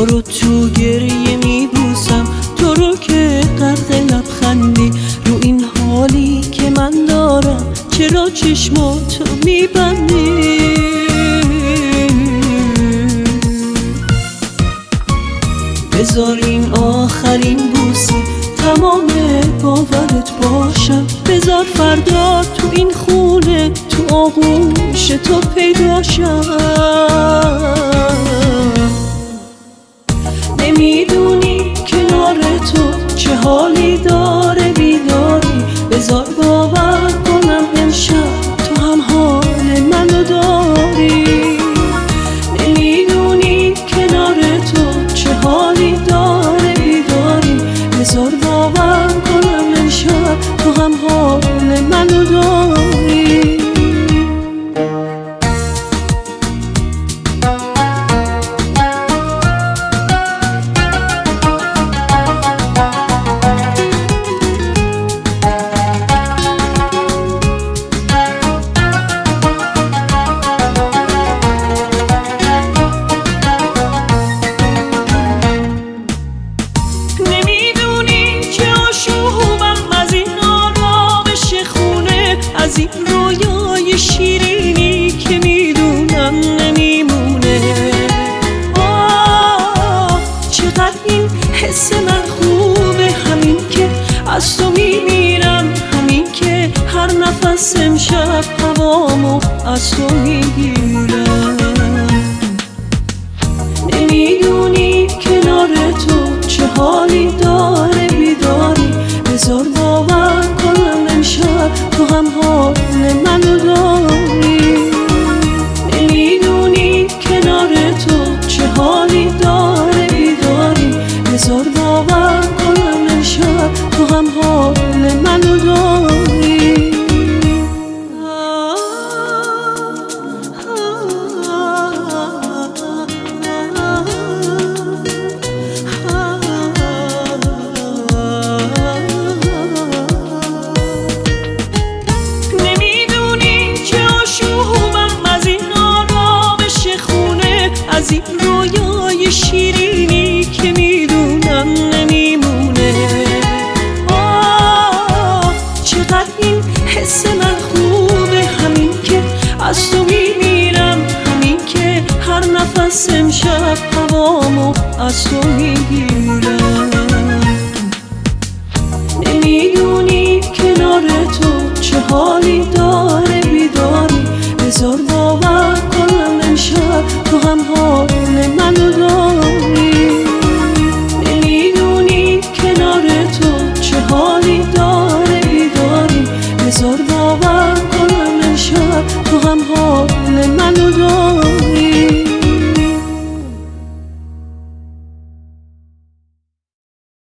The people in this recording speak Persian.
تو رو تو گریه میبوسم، تو رو که غرق لبخندی. رو این حالی که من دارم چرا چشماتو میبندی؟ بذار این آخرین بوسه تمام باورت باشم. بذار فردا تو این خونه تو آغوش تو پیداشم. نمیدونی کنار تو چه حالی داره بیداری. بذار باور کنم امشب تو هم حال منو داری. نمیدونی کنار تو چه حالی داره بیداری. بذار باور کنم امشب تو هم حال منو داری. از این رویای شیرینی که میدونم نمیمونه. چقدر این حس من خوبه، همین که از تو میمیرم، همین که هر نفس امشب هوامو از تو میگیرم. نمیدونی کنار تو چه حالی داره بیداری. بذار باور کنم امشب تو هم حال منو داری. نمیدونی کنار تو چه حالی داره بیداری. بذار باور کنم امشب تو هم حال منو داری. از این رویای شیرینی که میدونم نمیمونه. چقدر این حس من خوبه، همین که از تو میمیرم، همین که هر نفس امشب هوامو از تو میگیرم.